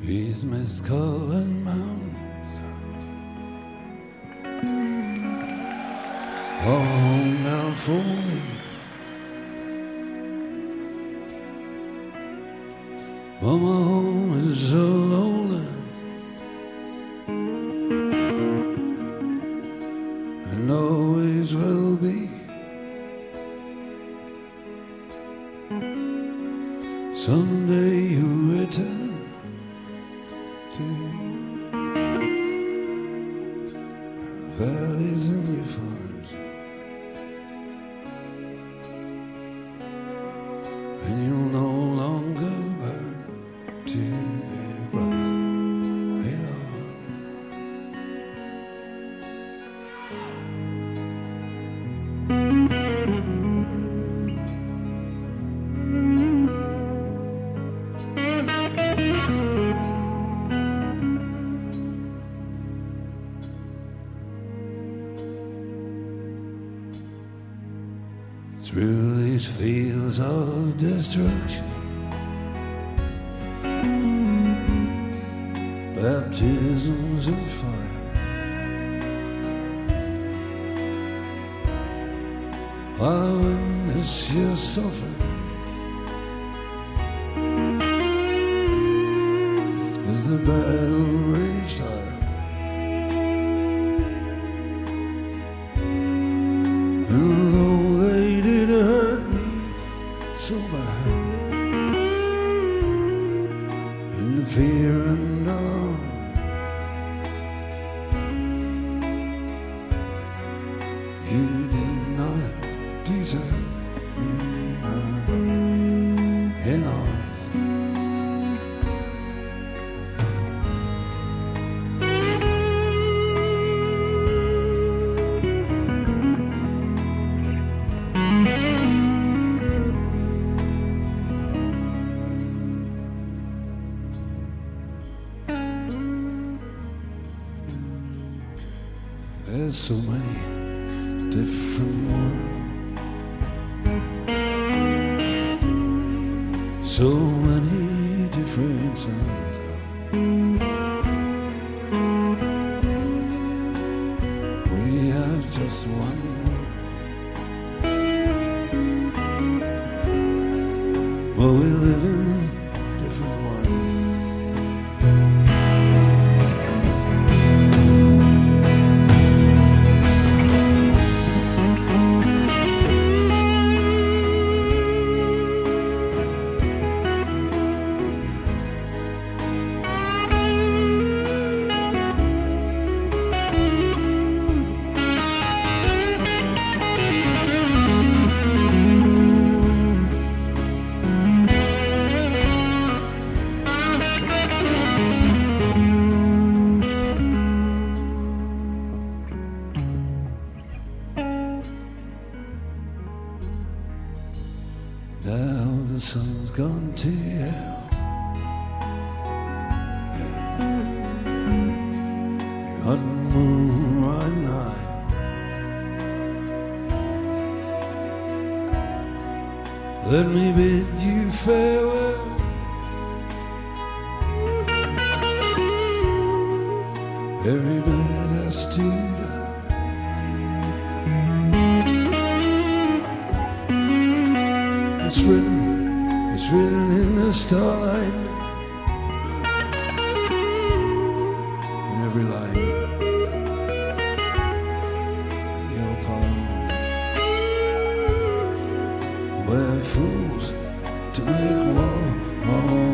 These mist-covered mountains are home now for me. But my home is so lonely, and always will be. Someday you return to valleys and your farms, and you'll no longer burn to their brothers in arms. Through these fields of destruction, baptisms of fire, I witness your suffering as the battle raged high. And though they did hurt me so bad, in the fear and alarm, you did not deserve me, my brother in arms. There's so many different worlds, so many different suns. We have just one world, but we live in different ones. Now the sun's gone to hell, yeah. The hot moon riding high, let me bid you farewell. Every man has to die. It's written in the starlight, in every line in your palm. We're fools to make war on